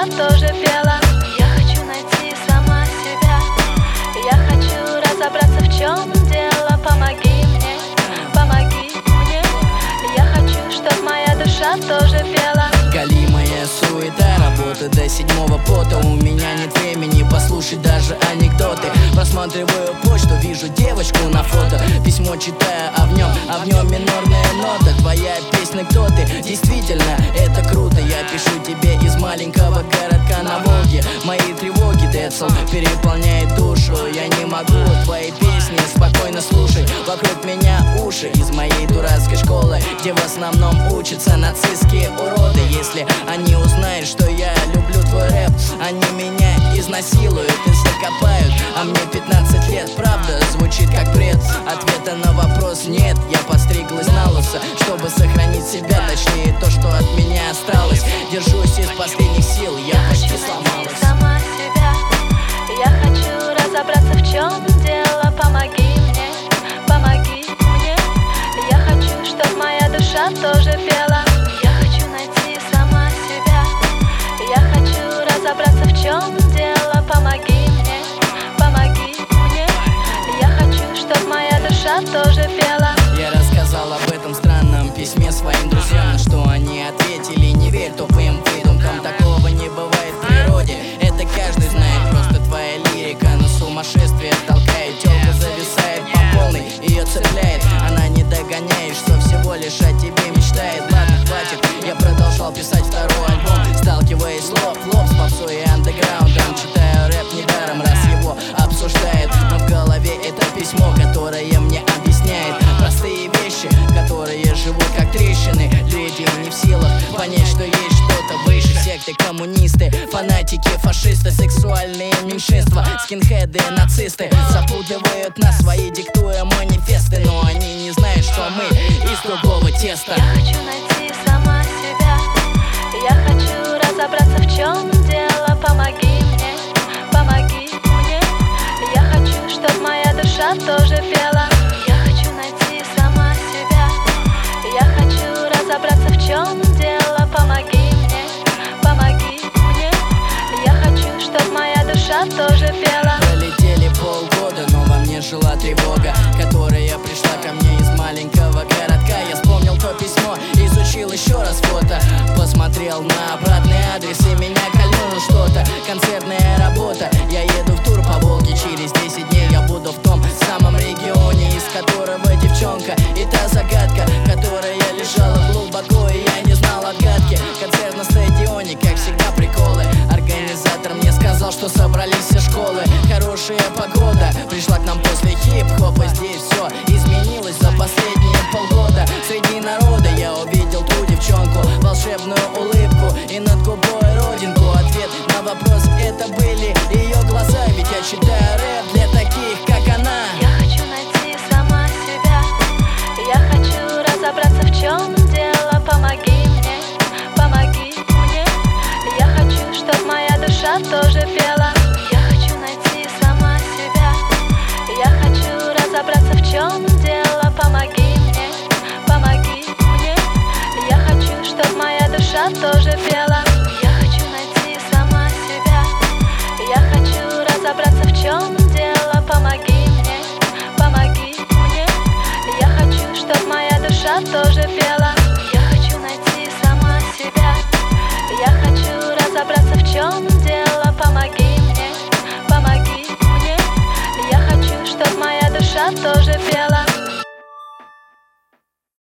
душа тоже пела. Я хочу найти сама себя, я хочу разобраться, в чем дело. Помоги мне, я хочу, чтоб моя душа тоже пела. Галимая суета, работа до седьмого пота. У меня нет времени послушать даже анекдоты. Просматриваю почту, вижу девочку на фото. Письмо читаю, а в нем минорная нота. Твоя песня «Кто ты?» Действительно, это круто. Я пишу тебе из маленького городка на Волге. Мои тревоги, Децл, переполняет душу. Я не могу твои песни спокойно слушать. Вокруг меня уши из моей дурацкой школы, где в основном учатся нацистские уроды. Если они узнают, что я люблю твой рэп, они меня изнасилуют и закопают. А мне 15 лет, правда, звучит как бред. Ответа на вопрос нет, я постриглась на лысо, чтобы сохранить себя, точнее то, что от меня осталось. Держусь из последних сил, я почти сломалась. Сама себя, я хочу разобраться, в чем дело. Помоги мне, я хочу, чтоб моя душа тоже пела. Я хочу найти сама себя, я хочу разобраться, в чем дело. Помоги мне, я хочу, чтоб моя душа тоже пела. Я рассказал об этом странном письме своим друзьям, что они ответили: не верь тупым выдумкам, такого не бывает в природе. Это каждый знает, просто твоя лирика на сумасшествие толкает. Тёлка зависает по полной, ее цепляет, она не догоняет, что всего лишь о тебе мечтает. Ладно, хватит, я продолжал писать второй альбом, сталкиваясь лоб в лоб с попсой и андеграундом. Читаю рэп недаром, раз его обсуждает, но в голове это письмо, которое мне объясняет простые вещи, которые живут как трещины. Люди не в силах понять, что есть что-то выше. Секты, коммунисты, фанатики, фашисты, сексуальные меньшинства, скинхеды, нацисты запутывают нас, свои диктуя манифесты, но они не знают, что мы из другого теста. Я хочу найти сама себя, я хочу разобраться, в чем дело. Помоги мне, я хочу, чтоб моя душа тоже пела. Я хочу найти сама себя, я хочу разобраться, в чем дело. Помоги мне, я хочу, чтоб моя душа тоже пела. Пролетели полгода, но во мне жила тревога, которая пришла ко мне из маленького городка. Я вспомнил то письмо, изучил еще раз фото, посмотрел на обратный адрес и меня кольнуло что-то. Концертная работа, я еду в тур по Волге. Через 10 дней я буду в том самом регионе, из которого девчонка. И та загадка, которая лежала глубоко, и я не знал отгадки. Концерт на стадионе, как всегда, приколы. Организатор мне сказал, что собрались все школы. Хорошая погода пришла к нам после хип-хопа. Здесь все изменилось за последние полгода. Среди народа я увидел ту девчонку, волшебную улыбку и над губой родинку. Ответ на вопрос — это были ее глаза, ведь я читаю